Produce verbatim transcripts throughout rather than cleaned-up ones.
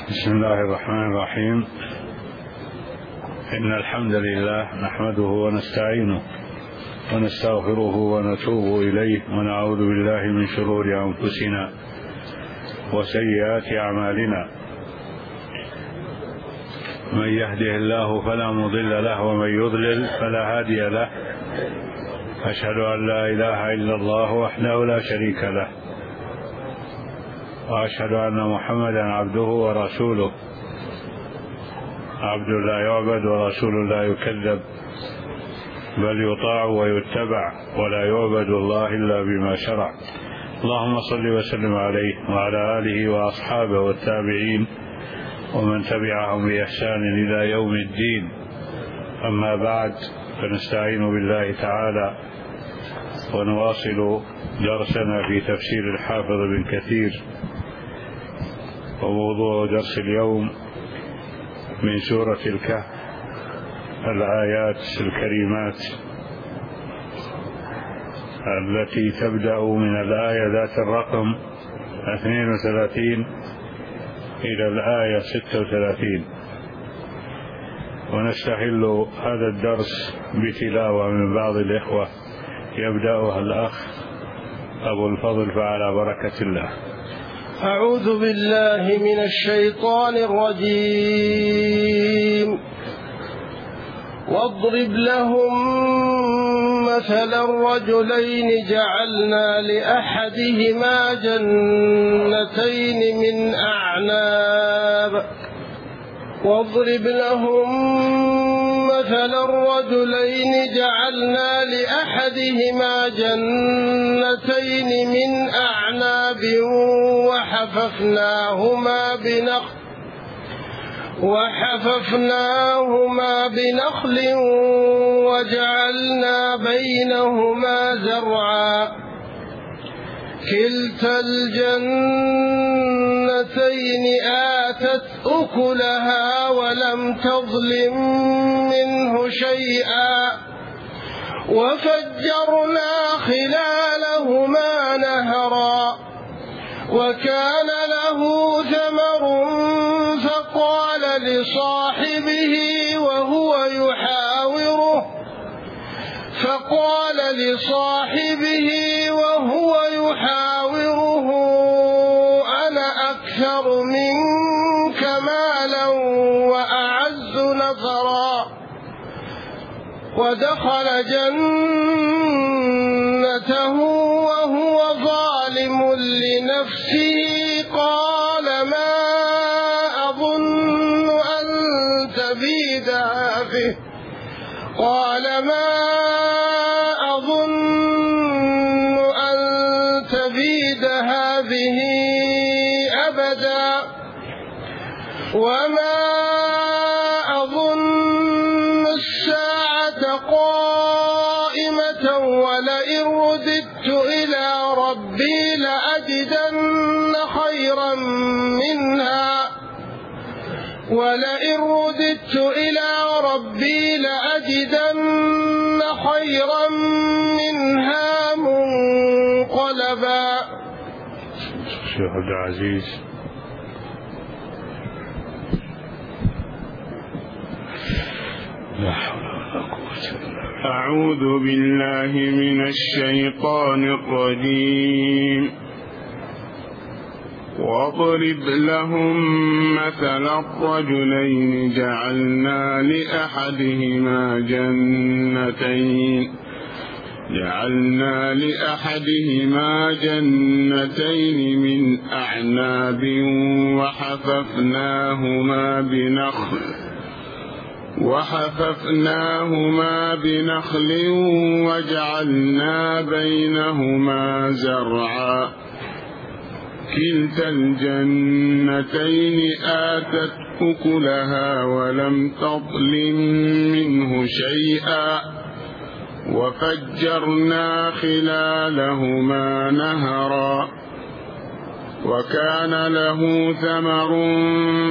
بسم الله الرحمن الرحيم. إن الحمد لله نحمده ونستعينه ونستغفره ونتوب إليه ونعوذ بالله من شرور أنفسنا وسيئات أعمالنا. من يهده الله فلا مضل له ومن يضلل فلا هادي له. أشهد أن لا إله إلا الله وحده لا شريك له، وأشهد أن محمدا عبده ورسوله، عبد لا يعبد ورسول لا يكذب، بل يطاع ويتبع ولا يعبد الله إلا بما شرع. اللهم صل وسلم عليه وعلى آله وأصحابه والتابعين ومن تبعهم بإحسان إلى يوم الدين. أما بعد، فنستعين بالله تعالى ونواصل درسنا في تفسير الحافظ ابن كثير، وموضوع درس اليوم من سورة الكهف الآيات الكريمات التي تبدأ من الآية ذات الرقم اثنين وثلاثين إلى الآية ستة وثلاثين. ونستهل هذا الدرس بتلاوة من بعض الإخوة يبدأها الأخ أبو الفضل، فعلى بركة الله. أعوذ بالله من الشيطان الرجيم. واضرب لهم مثلا الرجلين جعلنا لأحدهما جنتين من أعناب واضرب لهم مثلا الرجلين جعلنا لأحدهما جنتين من أعناب وحففناهما بنخل وحففناهما بنخل وجعلنا بينهما زرعا كلتا الجنتين آتت أكلها ولم تظلم منه شيئا وفجرنا خلالهما نهرا وكان له ثمر فقال لصاحبه وهو يحاوره فقال لصاحبه وهو يحاوره أنا أكثر منك مالا وأعز نفرا ودخل جنته وهو ظالم لنفسه قال ما أظن أن تبيد هذه قال ما أظن أن تبيد هذه أبدا وما أظن الساعة قائمة ولئن رددت إلى ربي لأجدن خيرا منها ولئن رددت إلى ربي لأجدن خيرا منها منقلبا. شيخ عبد العزيز. لا حول ولا قوة إلا بالله. أعوذ بالله من الشيطان الرجيم. واضرب لهم مثل الرجلين جعلنا لأحدهما جنتين جعلنا لأحدهما جنتين من أعناب وحففناهما بنخل وحففناهما بنخل وجعلنا بينهما زرعا كلتا الجنتين آتت أكلها ولم تظلم منه شيئا وفجرنا خلالهما نهرا وكان له ثمر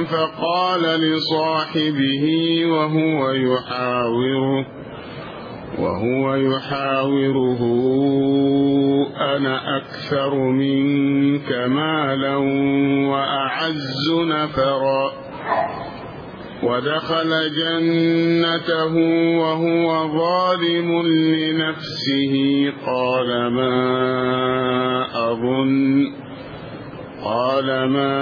فقال لصاحبه وهو يحاوره وهو يحاوره أنا أكثر منك مالا وأعز نفرا ودخل جنته وهو ظالم لنفسه قال ما أظن قال ما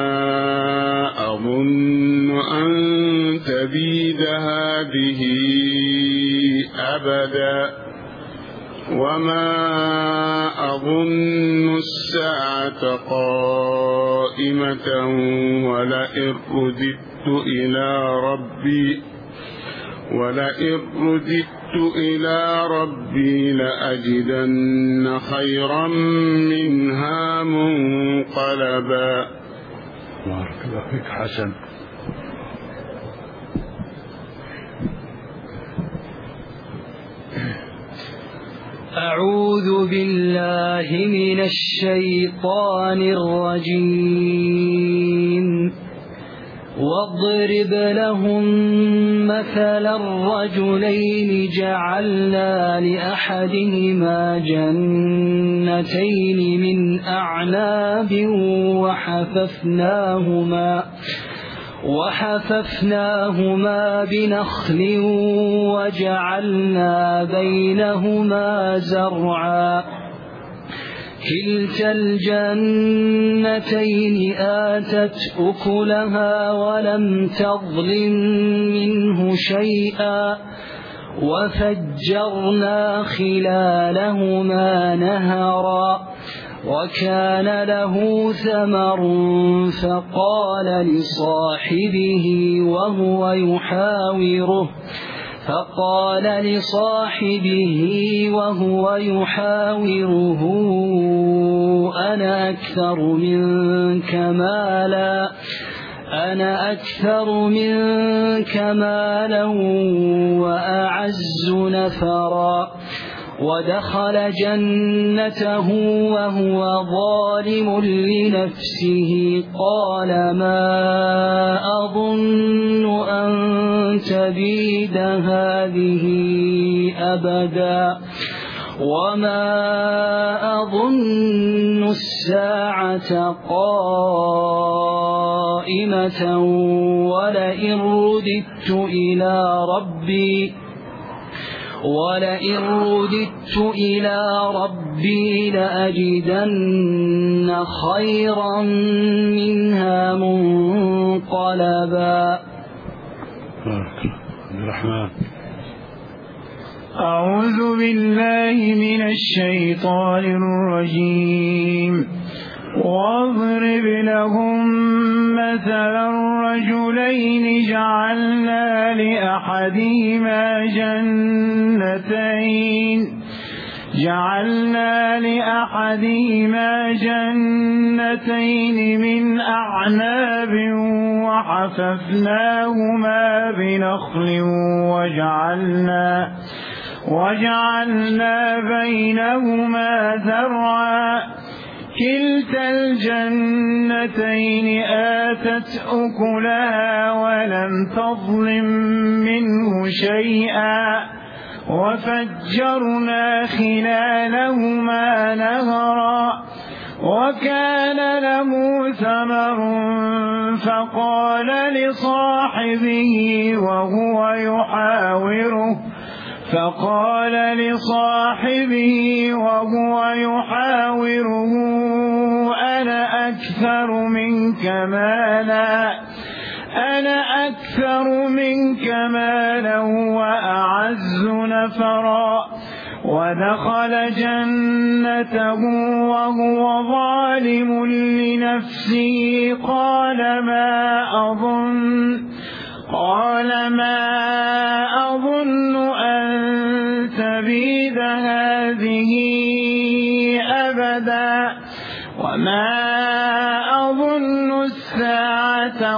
أظن أن تبيد هذه أبدا وما أظن الساعة قائمة ولئن رددت إلى ربي ولئن رددت إلى ربي لأجدن خيرا منها منقلبا. بارك الله فيك. حسن. أعوذ بالله من الشيطان الرجيم. واضرب لهم مثلا الرجلين جعلنا لأحدهما جنتين من أعناب وحففناهما وحففناهما بنخل وجعلنا بينهما زرعا كلتا الجنتين آتت أكلها ولم تظلم منه شيئا وفجرنا خلالهما نهرا وكان له ثمر فقال لصاحبه وهو يحاوره فقال لصاحبه وهو يحاوره أنا أكثر منك مالا أنا أكثر منك مالا وأعز نفرا ودخل جنته وهو ظالم لنفسه قال ما أظن أن تبيد هذه أبدا وما أظن الساعة قائمة ولئن رددت إلى ربي ولئن رددت إلى ربي لأجدن خيرا منها منقلبا. الرحمن. أعوذ بالله من الشيطان الرجيم. واضرب لهم مثلا الرجلين جعلنا لأحدهما جنتين جعلنا لأحدهما جنتين من أعناب وحففناهما بنخل وجعلنا وجعلنا بينهما زرعا كلتا الجنتين آتت أكلها ولم تظلم منه شيئا وفجرنا خلالهما نهرا وكان له ثمر فقال لصاحبه وهو يحاوره فقال لصاحبه وهو يحاوره أنا أكثر منك مالا أنا أكثر منك مالا وأعز نفرا ودخل جنته وهو ظالم لنفسه قال ما أظن قال ما أظن أن تبيد هذه أبدا وما أظن الساعة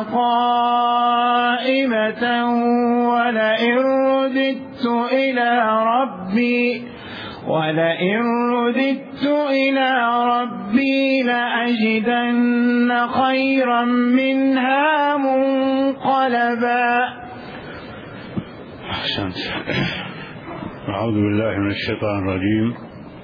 قائمة ولئن رددت إلى ربي ولئن رددت إلى ربي لأجدن خيرا منها منقلبا. أحسنت. أعوذ بالله من الشيطان الرجيم.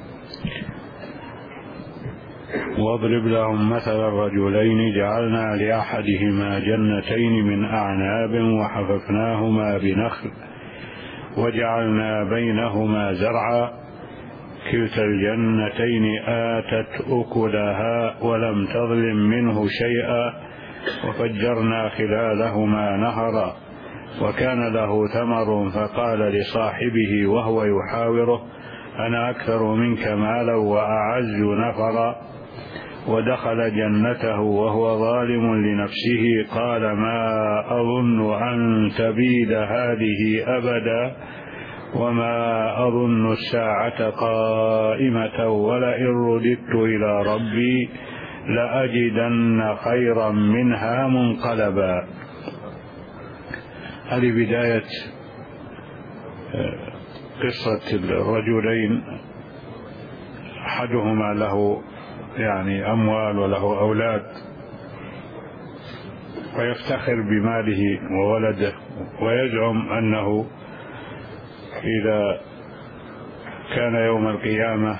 واضرب لهم مثل الرجلين جعلنا لأحدهما جنتين من أعناب وحففناهما بنخل وجعلنا بينهما زرعا كلتا الجنتين آتت أكلها ولم تظلم منه شيئا وفجرنا خلالهما نهرا وكان له ثمر فقال لصاحبه وهو يحاوره أنا أكثر منك مالا وأعز نفرا ودخل جنته وهو ظالم لنفسه قال ما أظن أن تبيد هذه أبدا وما أظن الساعة قائمة ولئن رددت إلى ربي لأجدن خيرا منها منقلبا. هذه بداية قصة الرجلين، أحدهما له يعني أموال وله أولاد ويفتخر بماله وولده ويزعم أنه إذا كان يوم القيامة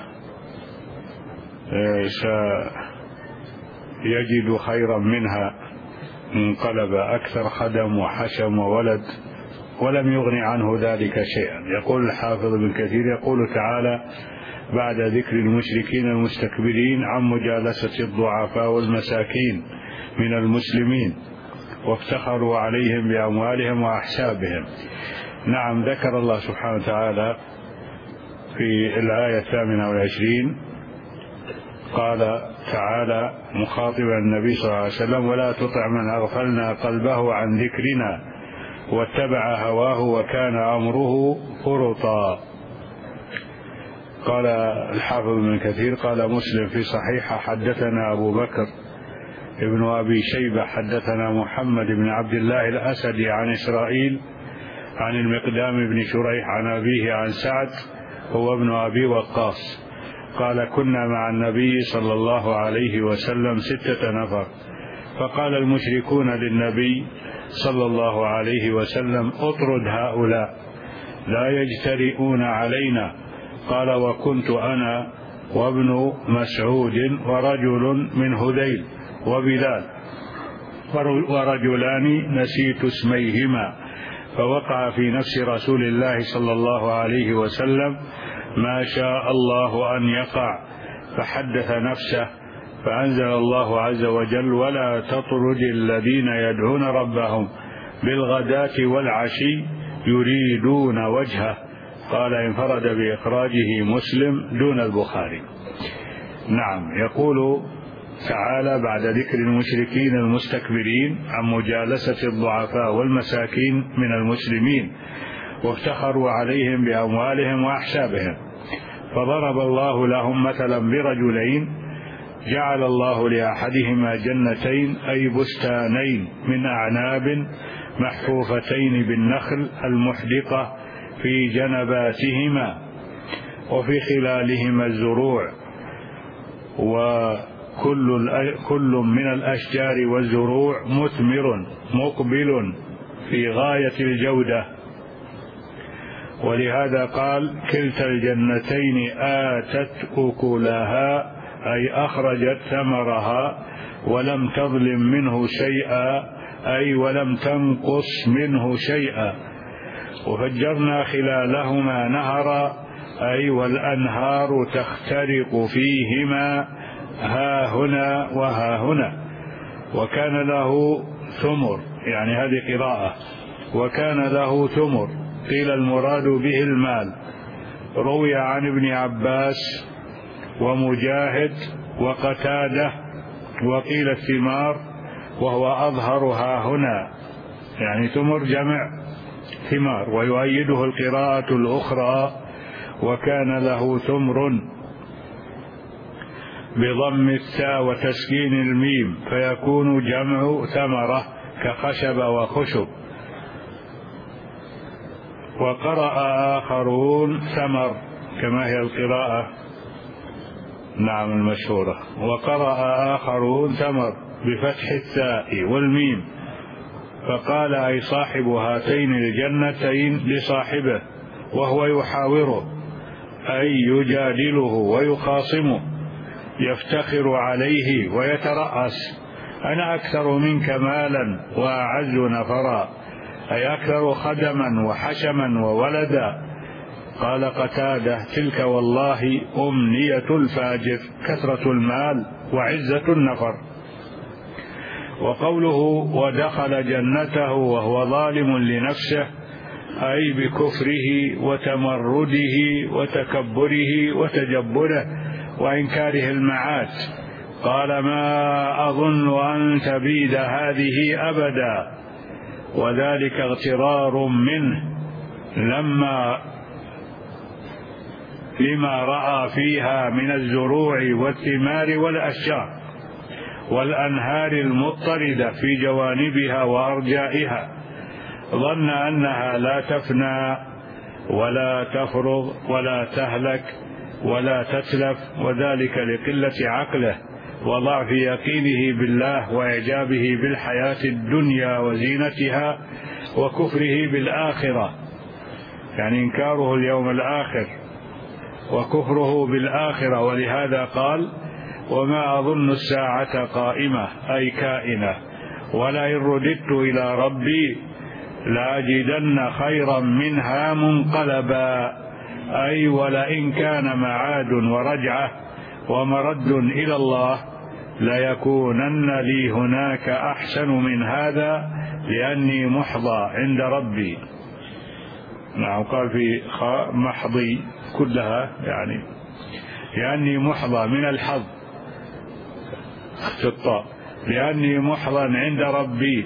سيجد خيرا منها منقلب أكثر خدم وحشم وولد ولم يغني عنه ذلك شيئا. يقول الحافظ ابن كثير يقول تعالى بعد ذكر المشركين المستكبرين عن مجالسة الضعفاء والمساكين من المسلمين وافتخروا عليهم بأموالهم وأحسابهم. نعم، ذكر الله سبحانه وتعالى في الآية الثامنة والعشرين قال تعالى مخاطبا النبي صلى الله عليه وسلم ولا تطع من أغفلنا قلبه عن ذكرنا واتبع هواه وكان أمره فرطا. قال الحافظ ابن كثير قال مسلم في صحيح حدثنا أبو بكر ابن أبي شيبة حدثنا محمد بن عبد الله الأسدي عن إسرائيل عن المقدام بن شريح عن أبيه عن سعد هو ابن أبي وقاص قال كنا مع النبي صلى الله عليه وسلم ستة نفر فقال المشركون للنبي صلى الله عليه وسلم اطرد هؤلاء لا يجترئون علينا. قال وكنت أنا وابن مسعود ورجل من هذيل وبلال ورجلان نسيت اسميهما فوقع في نفس رسول الله صلى الله عليه وسلم ما شاء الله أن يقع فحدث نفسه فأنزل الله عز وجل ولا تطرد الذين يدعون ربهم بالغداة والعشي يريدون وجهه. قال انفرد بإخراجه مسلم دون البخاري. نعم، يقول تعالى بعد ذكر المشركين المستكبرين عن مجالسة الضعفاء والمساكين من المسلمين وافتخروا عليهم بأموالهم وأحسابهم فضرب الله لهم مثلا برجلين جعل الله لأحدهما جنتين أي بستانين من أعناب محفوفتين بالنخل المحدقة في جنباتهما وفي خلالهما الزروع وكل كل من الأشجار والزروع مثمر مقبل في غاية الجودة. ولهذا قال كلتا الجنتين آتت أكلها أي أخرجت ثمرها ولم تظلم منه شيئا أي ولم تنقص منه شيئا وفجرنا خلالهما نهرا أي والأنهار تخترق فيهما ها هنا وها هنا وكان له ثمر، يعني هذه قراءة وكان له ثمر قيل المراد به المال. روي عن ابن عباس ومجاهد وقتادة وقيل الثمار وهو أظهرها هنا، يعني ثمر جمع ثمار. ويؤيده القراءة الأخرى وكان له ثمر بضم التاء وتسكين الميم فيكون جمع ثمرة كخشب وخشب. وقرأ آخرون ثمر كما هي القراءة نعم المشهورة. وقرأ آخرون ثمر بفتح التاء والميم فقال أي صاحب هاتين الجنتين لصاحبه وهو يحاوره أي يجادله ويخاصمه، يفتخر عليه ويترأس: أنا أكثر منك مالا وأعز نفرا، أي أكثر خدما وحشما وولدا. قال قتادة: تلك والله أمنية الفاجر، كثرة المال وعزة النفر. وقوله: ودخل جنته وهو ظالم لنفسه، أي بكفره وتمرده وتكبره وتجبره وإنكاره المعاد. قال: ما أظن أن تبيد هذه أبدا، وذلك اغترار منه لما لما رأى فيها من الزروع والثمار والأشجار والأنهار المضطردة في جوانبها وأرجائها، ظن أنها لا تفنى ولا تفرغ ولا تهلك ولا تتلف، وذلك لقلة عقله وضعف يقينه بالله وإعجابه بالحياة الدنيا وزينتها وكفره بالآخرة، يعني إنكاره اليوم الآخر وكفره بالآخرة. ولهذا قال: وما أظن الساعة قائمة، أي كائنة، ولئن رددت إلى ربي لأجدن خيرا منها منقلبا، أي ولئن كان معاد ورجعة ومرد إلى الله ليكونن لي هناك أحسن من هذا، لأني محظى عند ربي. نعم، قال في محظي كلها، يعني لأني محظى من الحظ في الطاء، لأني محظى عند ربي،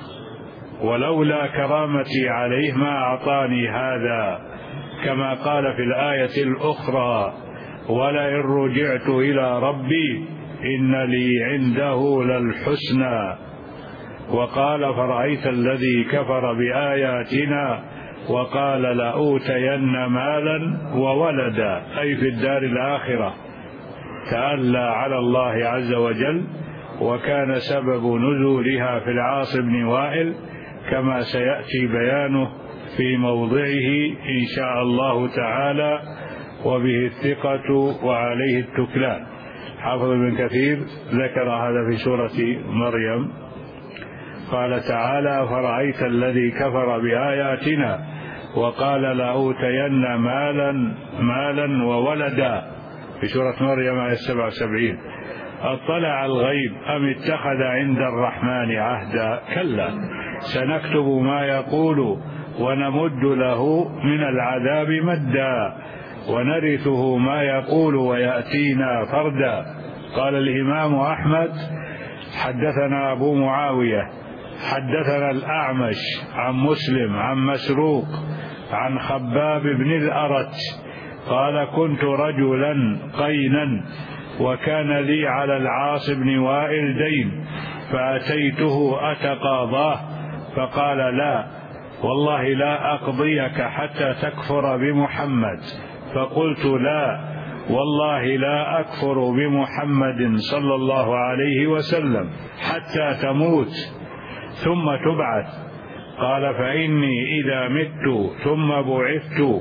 ولولا كرامتي عليه ما أعطاني هذا، كما قال في الآية الأخرى: ولئن رجعت إلى ربي إن لي عنده للحسنى. وقال: فرأيت الذي كفر بآياتنا وقال لأوتين مالا وولدا، أي في الدار الآخرة، تألى على الله عز وجل، وكان سبب نزولها في العاص بن وائل، كما سيأتي بيانه في موضعه إن شاء الله تعالى، وبه الثقة وعليه التكلان. حافظ ابن كثير ذكر هذا في سورة مريم، قال تعالى: فرأيت الذي كفر بآياتنا وقال لأوتين مالا مالا وولدا، في سورة مريم آية سبعة وسبعين. اطلع الغيب أم اتخذ عند الرحمن عهدا، كلا سنكتب ما يقول ونمد له من العذاب مدا ونرثه ما يقول ويأتينا فردا. قال الإمام أحمد: حدثنا أبو معاوية حدثنا الأعمش عن مسلم عن مسروق عن خباب بن الأرت قال: كنت رجلا قينا وكان لي على العاص بن وائل دين، فأتيته أتقاضاه، فقال: لا والله لا أقضيك حتى تكفر بمحمد. فقلت: لا والله لا أكفر بمحمد صلى الله عليه وسلم حتى تموت ثم تبعث. قال: فإني إذا مت ثم بعثت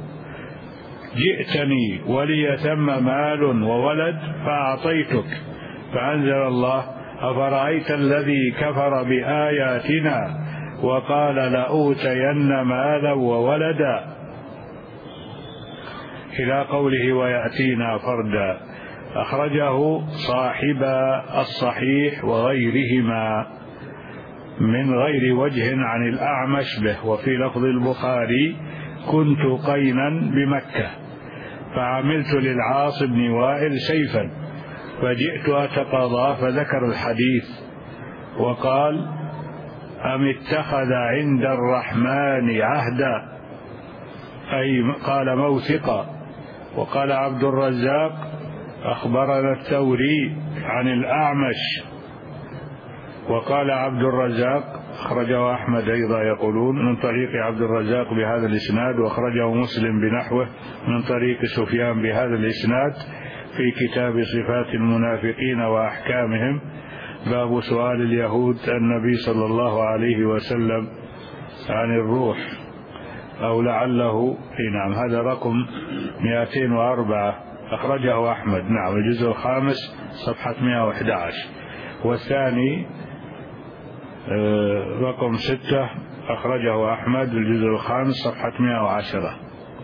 جئتني ولي ثم مال وولد فأعطيتك. فأنزل الله: أفرأيت الذي كفر بآياتنا وقال لأوتين مالا وولدا، إلى قوله ويأتينا فردا. أخرجه صاحب الصحيح وغيرهما من غير وجه عن الأعمش به. وفي لفظ البخاري: كنت قينا بمكة فعملت للعاص بن وائل سيفا فجئت أتقاضى، فذكر الحديث وقال: أم اتخذ عند الرحمن عهدا، أي قال موثقا. وقال عبد الرزاق: أخبرنا الثوري عن الأعمش. وقال عبد الرزاق: أخرجه أحمد أيضا يقولون من طريق عبد الرزاق بهذا الإسناد، وأخرجه مسلم بنحوه من طريق سفيان بهذا الإسناد في كتاب صفات المنافقين وأحكامهم، باب سؤال اليهود النبي صلى الله عليه وسلم عن الروح. أو لعله. نعم هذا رقم مئتين وأربعة أخرجه أحمد. نعم الجزء الخامس صفحة مئة وأحد عشر. والثاني رقم ستة أخرجه أحمد الجزء الخامس صفحة مئة وعشرة.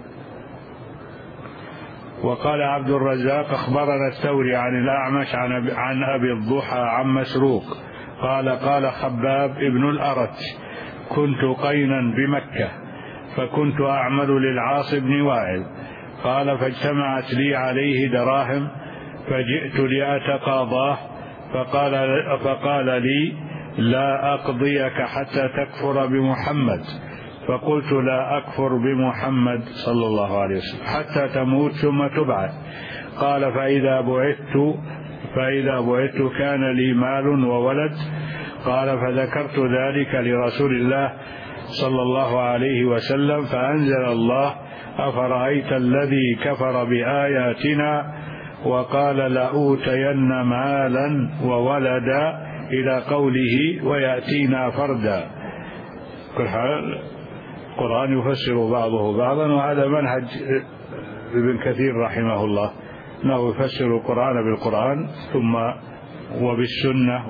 وقال عبد الرزاق أخبرنا الثوري عن الأعمش عن أبي الضحى عن مسروق قال قال خباب ابن الأرت كنت قينا بمكة فكنت أعمل للعاص بن وائل قال فاجتمعت لي عليه دراهم فجئت لأتقاضاه فقال, فقال لي لا أقضيك حتى تكفر بمحمد فقلت لا أكفر بمحمد صلى الله عليه وسلم حتى تموت ثم تبعث. قال فإذا بعثت فإذا بعثت كان لي مال وولد. قال فذكرت ذلك لرسول الله صلى الله عليه وسلم فأنزل الله أفرأيت الذي كفر بآياتنا وقال لأوتين مالا وولدا إلى قوله ويأتينا فردا. كل حال القرآن يفسر بعضه بعضا، وهذا منهج ابن كثير رحمه الله أنه يفسر القرآن بالقرآن ثم وبالسنة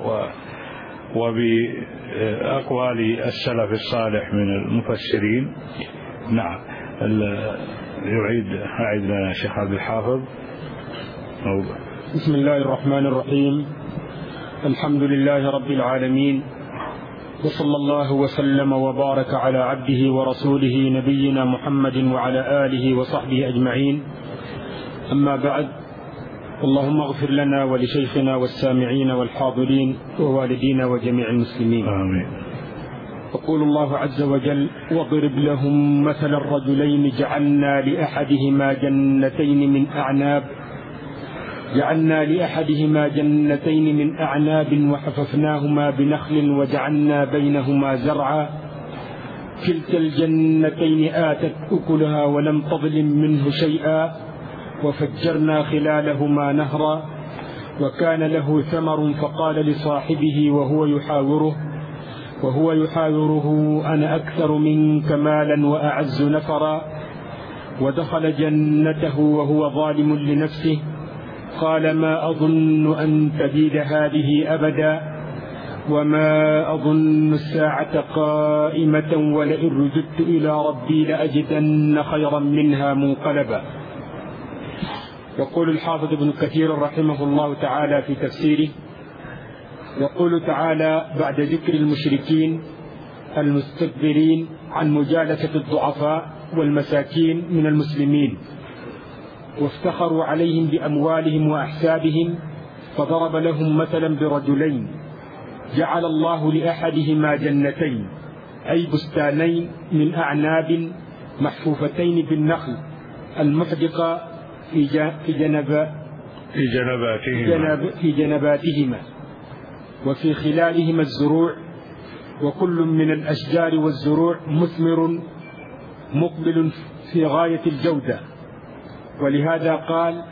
وبأقوال السلف الصالح من المفسرين. نعم يعيد أعيد لنا شيخ عبد الحافظ موضوع. بسم الله الرحمن الرحيم. الحمد لله رب العالمين، وصلى الله وسلم وبارك على عبده ورسوله نبينا محمد وعلى آله وصحبه أجمعين. أما بعد، اللهم اغفر لنا ولشيخنا والسامعين والحاضرين ووالدينا وجميع المسلمين آمين. يقول الله عز وجل واضرب لهم مثل الرجلين جعلنا لأحدهما جنتين من أعناب جعلنا لأحدهما جنتين من أعناب وحففناهما بنخل وجعلنا بينهما زرعا كلتا الجنتين آتت أكلها ولم تظلم منه شيئا وفجرنا خلالهما نهرا وكان له ثمر فقال لصاحبه وهو يحاوره وهو يحاوره أنا أكثر منك مالا وأعز نفرا ودخل جنته وهو ظالم لنفسه قال ما أظن أن تبيد هذه أبدا وما أظن الساعة قائمة ولئن رددت إلى ربي لأجدن خيرا منها منقلبا. يقول الحافظ ابن كثير رحمه الله تعالى في تفسيره يقول تعالى بعد ذكر المشركين المستكبرين عن مجالسة الضعفاء والمساكين من المسلمين وافتخروا عليهم بأموالهم وأحسابهم فضرب لهم مثلا برجلين جعل الله لأحدهما جنتين أي بستانين من أعناب محفوفتين بالنخل المحدقة في جنب في جنباتهما في جنباتهما وفي خلالهما الزروع وكل من الأشجار والزروع مثمر مقبل في غاية الجودة. ولهذا قال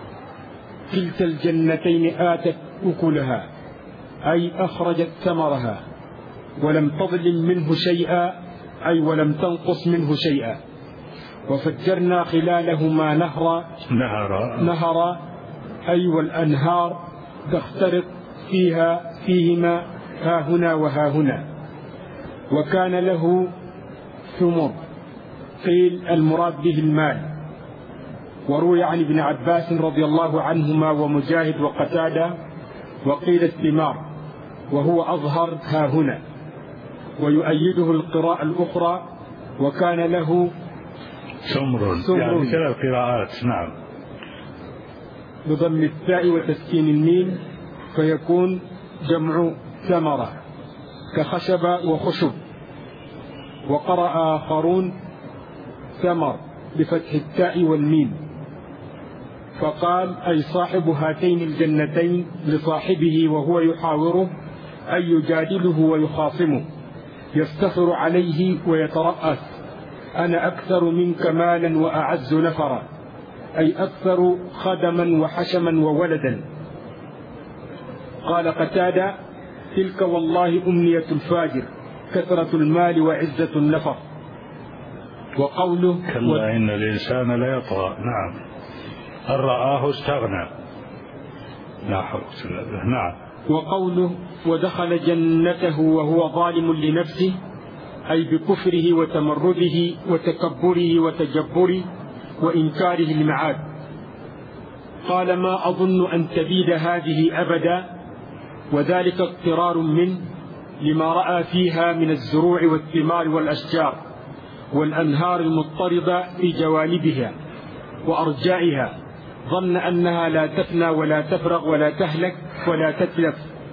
كلتا الجنتين آتت أكلها أي أخرجت ثمرها ولم تظلم منه شيئا أي ولم تنقص منه شيئا وفجرنا خلالهما نهرا نهرا نهرا أي والأنهار تختلط فيها فيهما ها هنا وها هنا وكان له ثمر قيل المراد به المال. وروي عن ابن عباس رضي الله عنهما ومجاهد وقتادة وقيل الثمار وهو أظهر ها هنا ويؤيده القراءة الأخرى وكان له ثمر يعني ثلاث قراءات. نعم بضم التاء وتسكين الميم فيكون جمع ثمرة كخشب وخشب. وقرأ آخرون ثمر بفتح التاء والميم فقال أي صاحب هاتين الجنتين لصاحبه وهو يحاوره أي يجادله ويخاصمه يفتخر عليه ويترأس أنا أكثر منك مالا وأعز نفرا أي أكثر خدما وحشما وولدا. قال قتادة تلك والله أمنية الفاجر كثرة المال وعزة النفر. وقوله كلا إن الإنسان ليطغى. نعم. أن رآه استغنى. لا حول ولا قوة. نعم. وقوله ودخل جنته وهو ظالم لنفسه، أي بكفره وتمرده وتكبره وتجبره وإنكاره المعاد. قال ما أظن أن تبيد هذه أبدا، وذلك اضطرار منه لما رأى فيها من الزروع والثمار والأشجار والأنهار المضطردة في جوانبها وأرجائها، ظن أنها لا تفنى ولا تفرغ ولا تهلك ولا تتلف،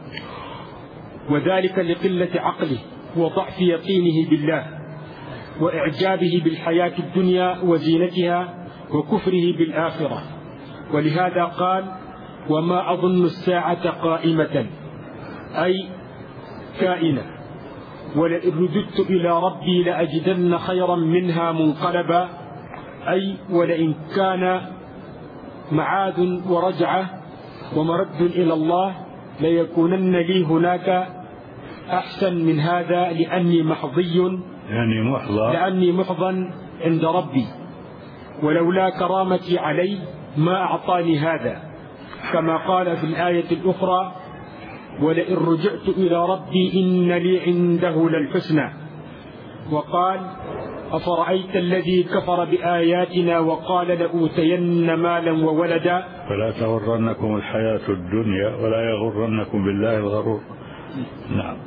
وذلك لقلة عقله وضعف يقينه بالله وإعجابه بالحياة الدنيا وزينتها وكفره بالآخرة. ولهذا قال وما أظن الساعة قائمة، أي كائنة، ولئن رددت إلى ربي لأجدن خيرا منها منقلبا، أي ولئن كان معاد ورجعة ومرد إلى الله ليكونن لي هناك أحسن من هذا، لأني محظي يعني محظى لأني محظى عند ربي، ولولا كرامتي عليه ما أعطاني هذا، كما قال في الآية الأخرى ولئن رجعت إلى ربي إن لي عنده للحسنى. وقال أفرأيت الذي كفر بآياتنا وقال لأوتين مالا وولدا. فلا تغرنكم الحياة الدنيا ولا يغرنكم بالله الغرور. نعم.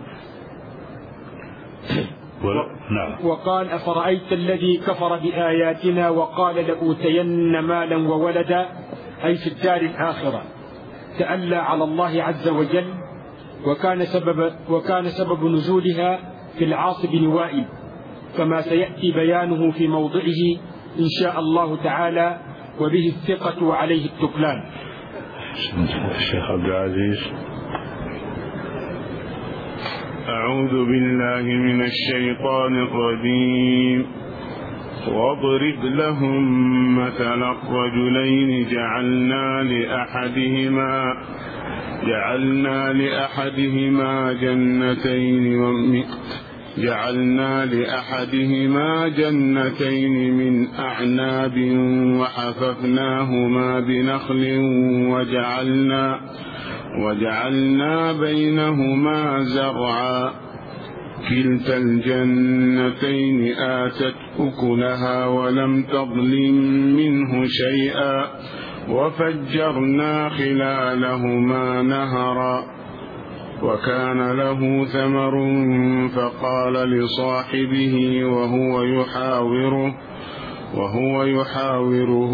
نعم. وقال أفرأيت الذي كفر بآياتنا وقال لأوتين مالا وولدا، أي في الدار الآخرة، تألى على الله عز وجل، وكان سبب, وكان سبب نزولها في العاص بن وائل، كما سيأتي بيانه في موضعه إن شاء الله تعالى، وبه الثقة وعليه التكلان. الشيخ عبد العزيز. أعوذ بالله من الشيطان الرجيم. واضرب لهم مثل الرجلين جعلنا لأحدهما جعلنا لأحدهما جنتين ومن جعلنا لأحدهما جنتين من أعناب وحففناهما بنخل وجعلنا وجعلنا بينهما زرعا كلتا الجنتين آتت أكلها ولم تظلم منه شيئا وفجرنا خلالهما نهرا وكان له ثمر فقال لصاحبه وهو يحاوره وهو يحاوره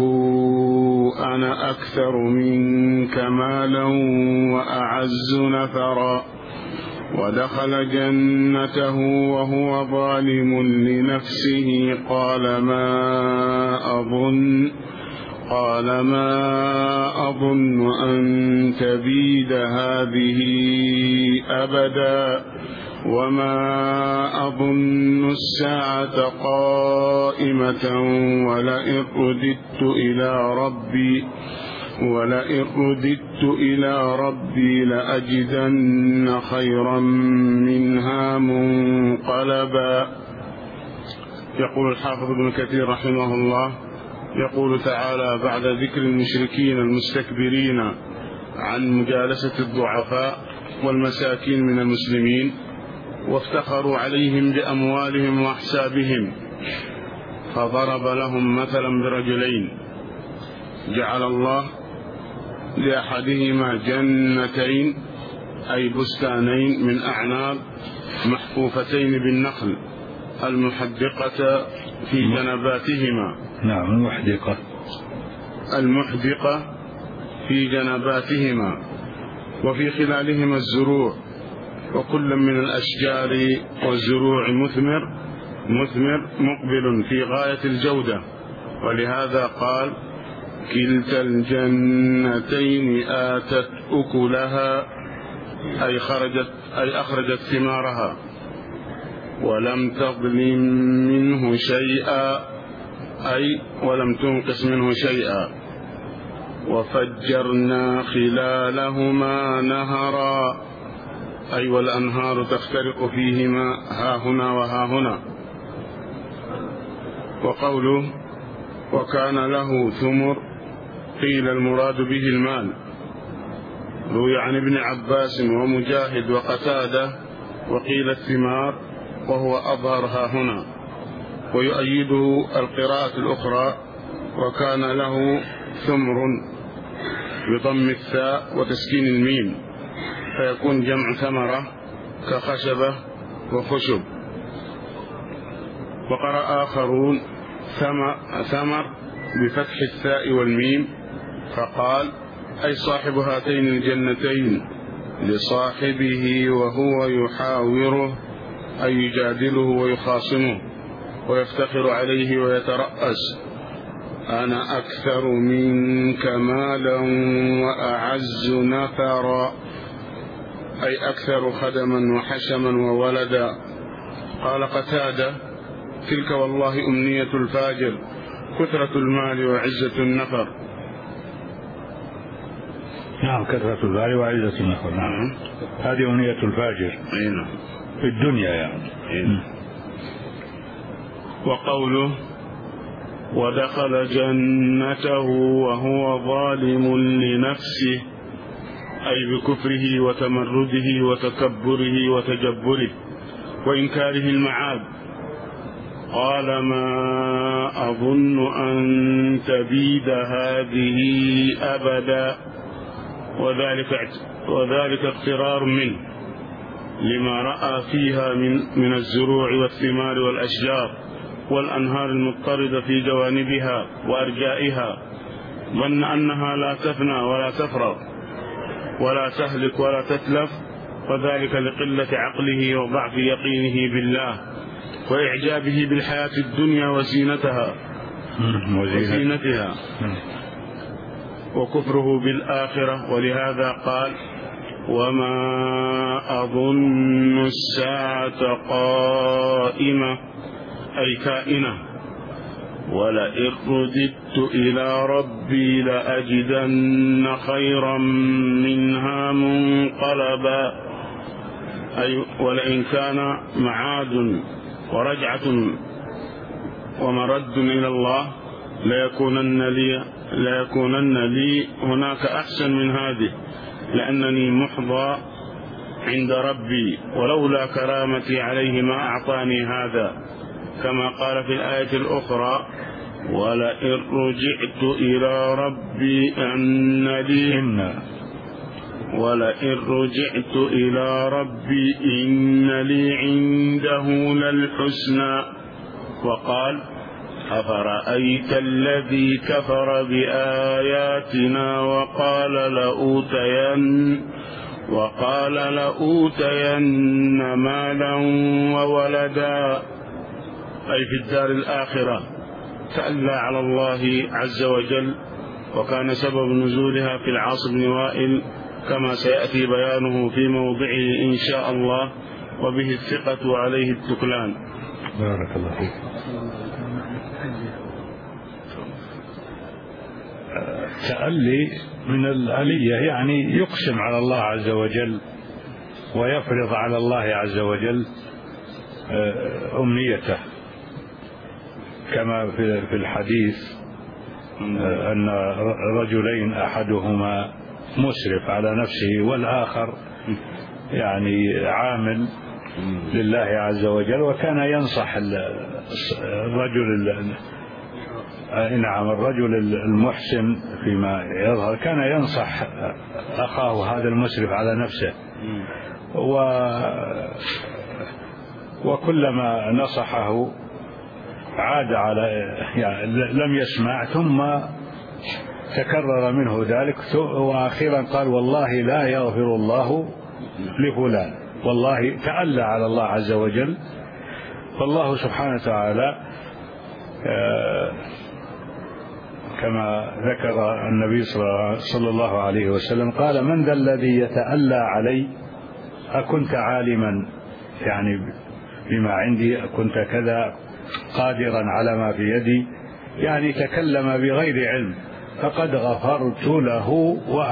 أنا أكثر منك مالا وأعز نفرا ودخل جنته وهو ظالم لنفسه قال ما أظن قال ما أظن أن تبيد هذه أبدا وما أظن الساعة قائمة ولئن رددت إلى ربي ولئن رددت إلى ربي لأجدن خيرا منها منقلبا. يقول الحافظ ابن كثير رحمه الله يقول تعالى بعد ذكر المشركين المستكبرين عن مجالسة الضعفاء والمساكين من المسلمين وافتخروا عليهم بأموالهم وأحسابهم، فضرب لهم مثلا برجلين جعل الله لأحدهما جنتين أي بستانين من أعناب محفوفتين بالنخل المحدقة في جنباتهما. نعم المحدقة المحدقة في جنباتهما وفي خلالهما الزروع، وكل من الأشجار والزروع مثمر مثمر مقبل في غاية الجودة، ولهذا قال كلتا الجنتين آتت أكلها أي خرجت أي أخرجت ثمارها ولم تظلم منه شيئا أي ولم تنقص منه شيئا وفجرنا خلالهما نهرا أي والأنهار تفترق فيهما ها هنا وها هنا وقوله وكان له ثمر قيل المراد به المال. روي عن ابن عباس ومجاهد وقتادة وقيل الثمار، وهو أظهرها هنا. ويؤيده القراءة الأخرى وكان له ثمر بضم الثاء وتسكين الميم، فيكون جمع ثمرة كخشبة وخشب. وقرأ آخرون ثمر بفتح الثاء والميم، فقال أي صاحب هاتين الجنتين لصاحبه وهو يحاوره أي يجادله ويخاصمه ويفتخر عليه ويترأس: أنا أكثر منك مالا وأعز نفرا، أي أكثر خدما وحشما وولدا. قال قتادة: تلك والله أمنية الفاجر، كثرة المال وعزة النفر. نعم، كثرة المال وعزة النفر. نعم، هذه أمنية الفاجر في الدنيا يعني. وقوله ودخل جنته وهو ظالم لنفسه، أي بكفره وتمرده وتكبره وتجبره وإنكاره المعاد. قال: ما أظن أن تبيد هذه أبدا، وذلك وذلك اقترار منه لما رأى فيها من من الزروع والثمار والأشجار والأنهار المضطردة في جوانبها وأرجائها. ظن أنها لا تفنى ولا تفرغ ولا تهلك ولا تتلف، وذلك لقلة عقله وضعف يقينه بالله وإعجابه بالحياة الدنيا وزينتها وزينتها وكفره بالآخرة. ولهذا قال: وما أظن الساعة قائمة، أي كائنة، ولئن رددت إلى ربي لأجدن خيرا منها منقلبا، أي ولئن كان معاد ورجعة ومرد إلى الله ليكونن لي, ليكونن لي هناك أحسن من هذه، لأنني محظى عند ربي، ولولا كرامتي عليه ما أعطاني هذا، كما قال في الآية الأخرى: ولئن رجعت إلى ربي أن لي ولئن رجعت إلى ربي إن لي عنده للحسنى. وقال: أفرأيت الذي كفر بآياتنا وقال لأوتين وقال لأوتين مالا وولدا، أي في الدار الآخرة، تألى على الله عز وجل، وكان سبب نزولها في العاص بن وائل كما سيأتي بيانه في موضعه إن شاء الله، وبه الثقة وعليه التكلان. بارك الله فيك. تألي من الألية، يعني يقسم على الله عز وجل ويفرض على الله عز وجل أمنيته، كما في الحديث أن رجلين أحدهما مسرف على نفسه والآخر يعني عامل لله عز وجل، وكان ينصح الرجل نعم الرجل المحسن فيما يظهر، كان ينصح أخاه هذا المسرف على نفسه، و وكلما نصحه عاد على يعني لم يسمع، ثم تكرر منه ذلك، وأخيرا قال: والله لا يغفر الله لفلان، والله تألى على الله عز وجل. فالله سبحانه وتعالى كما ذكر النبي صلى الله عليه وسلم قال: من ذا الذي يتألى علي؟ أكنت عالما يعني بما عندي؟ أكنت كذا قادرا على ما في يدي؟ يعني تكلم بغير علم، فقد غفرت له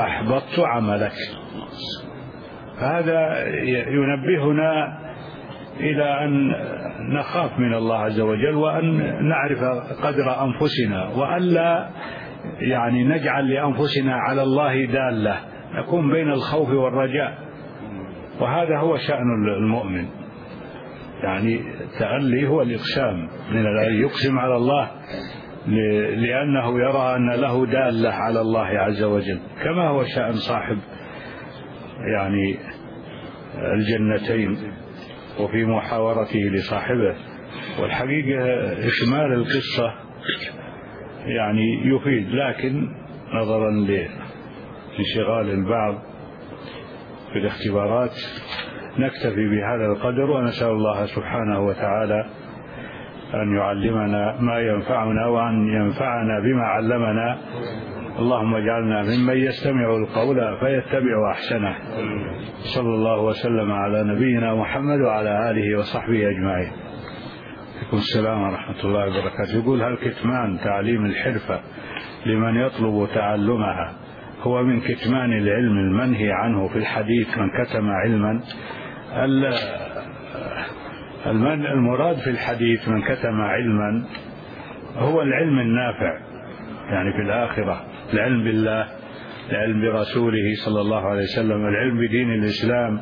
وأحبطت عملك. هذا ينبهنا إلى أن نخاف من الله عز وجل، وأن نعرف قدر أنفسنا، وألا يعني نجعل لأنفسنا على الله دالة، نكون بين الخوف والرجاء. وهذا هو شأن المؤمن، يعني التألي هو الإقسام، من أن يقسم على الله لأنه يرى أن له دالة على الله عز وجل، كما هو شأن صاحب يعني الجنتين وفي محاورته لصاحبه. والحقيقة إكمال القصة يعني يفيد، لكن نظرا لانشغال البعض في الاختبارات نكتفي بهذا القدر، ونسأل الله سبحانه وتعالى أن يعلمنا ما ينفعنا وأن ينفعنا بما علمنا. اللهم اجعلنا ممن يستمع القول فيتبع أحسنه. صلى الله وسلم على نبينا محمد وعلى آله وصحبه أجمعين. عليكم السلام ورحمة الله وبركاته. يقول: هل كتمان تعليم الحرفة لمن يطلب تعلمها هو من كتمان العلم المنهي عنه في الحديث من كتم علما؟ المراد في الحديث من كتم علما هو العلم النافع، يعني في الآخرة، العلم بالله، العلم برسوله صلى الله عليه وسلم، العلم بدين الإسلام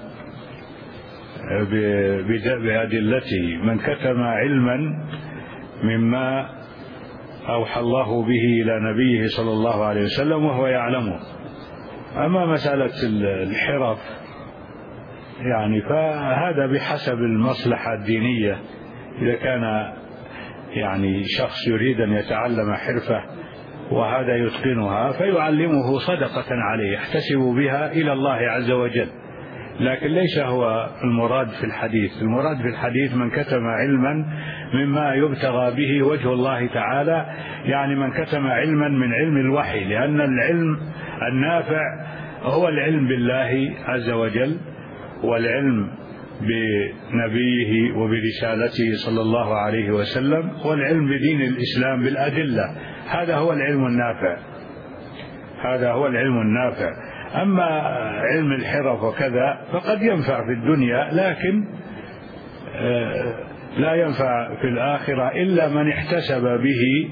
بأدلته. من كتم علما مما أوحى الله به إلى نبيه صلى الله عليه وسلم وهو يعلمه. أما مسألة الحرف يعني فهذا بحسب المصلحة الدينية. إذا كان يعني شخص يريد أن يتعلم حرفة وهذا يتقنها فيعلمه صدقة عليه يحتسب بها إلى الله عز وجل، لكن ليس هو المراد في الحديث. المراد في الحديث من كتم علما مما يبتغى به وجه الله تعالى، يعني من كتم علما من علم الوحي، لأن العلم النافع هو العلم بالله عز وجل والعلم بنبيه وبرسالته صلى الله عليه وسلم والعلم بدين الإسلام بالأدلة. هذا هو العلم النافع، هذا هو العلم النافع. أما علم الحرف وكذا فقد ينفع في الدنيا، لكن لا ينفع في الآخرة إلا من احتسب به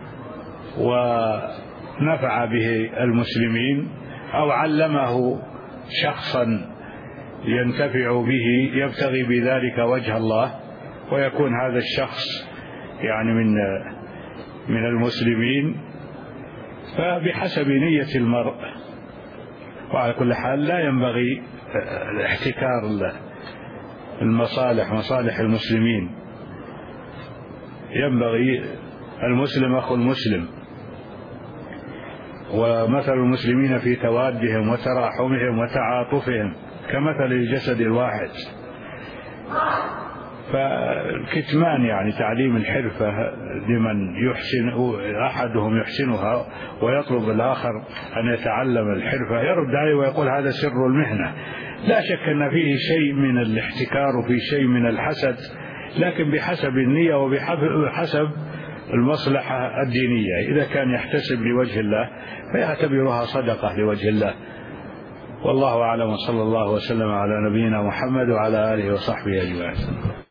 ونفع به المسلمين أو علمه شخصا ينتفع به يبتغي بذلك وجه الله، ويكون هذا الشخص يعني من من المسلمين، فبحسب نية المرء. وعلى كل حال لا ينبغي الاحتكار المصالح، مصالح المسلمين. ينبغي المسلم أخو المسلم، ومثل المسلمين في توادهم وتراحمهم وتعاطفهم كمثل الجسد الواحد. فالكتمان يعني تعليم الحرفة لمن يحسن أحدهم يحسنها ويطلب الآخر أن يتعلم الحرفة يرد عليه ويقول هذا سر المهنة. لا شك أن فيه شيء من الاحتكار وفيه شيء من الحسد، لكن بحسب النية وبحسب المصلحة الدينية. إذا كان يحتسب لوجه الله فيعتبرها صدقة لوجه الله. والله أعلم، وصلى الله وسلم على نبينا محمد وعلى آله وصحبه أجمعين.